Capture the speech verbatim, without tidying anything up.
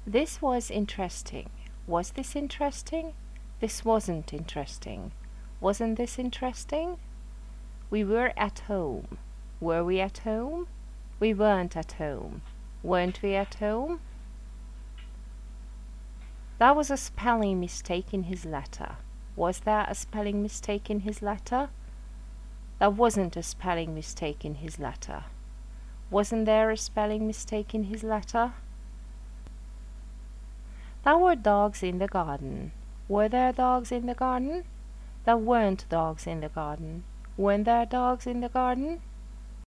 This was interesting. Was this interesting? This wasn't interesting. Wasn't this interesting? We were at home. Were we at home? We weren't at home. Weren't we at home? That was a spelling mistake in his letter. Was there a spelling mistake in his letter? That wasn't a spelling mistake in his letter. Wasn't there a spelling mistake in his letter? There were dogs in the garden. Were there dogs in the garden? There weren't dogs in the garden. Weren't there dogs in the garden?